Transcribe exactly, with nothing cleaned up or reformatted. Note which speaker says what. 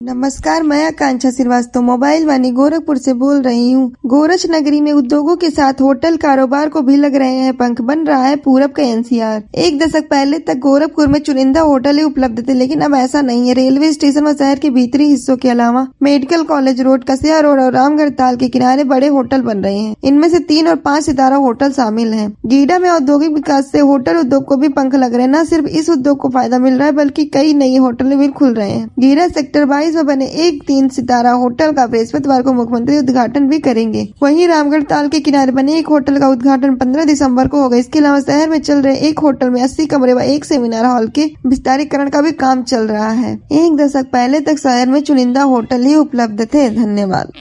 Speaker 1: नमस्कार, मैं आकांक्षा श्रीवास्तव मोबाइल वाणी गोरखपुर से बोल रही हूँ। गोरक्ष नगरी में उद्योगों के साथ होटल कारोबार को भी लग रहे हैं पंख, बन रहा है पूरब का एनसीआर। एक दशक पहले तक गोरखपुर में चुनिंदा होटल ही उपलब्ध थे, लेकिन अब ऐसा नहीं है। रेलवे स्टेशन व शहर के भीतरी हिस्सों के अलावा medical college road, Kasia road और रामगढ़ ताल के किनारे बड़े होटल बन रहे हैं। इनमें से तीन और पाँच सितारा होटल शामिल है। गीडा में औद्योगिक विकास से होटल उद्योग को भी पंख लग रहे हैं। न सिर्फ इस उद्योग को फायदा मिल रहा है, बल्कि कई नई होटल भी खुल रहे हैं। गीडा सेक्टर बाईस में बने एक तीन सितारा होटल का बृहस्पतिवार को मुख्यमंत्री उद्घाटन भी करेंगे। वहीं रामगढ़ ताल के किनारे बने एक होटल का उद्घाटन पंद्रह दिसंबर को होगा। इसके अलावा शहर में चल रहे एक होटल में अस्सी कमरे व एक सेमिनार हॉल के विस्तारीकरण का भी काम चल रहा है। एक दशक पहले तक शहर में चुनिंदा होटल ही उपलब्ध थे। धन्यवाद।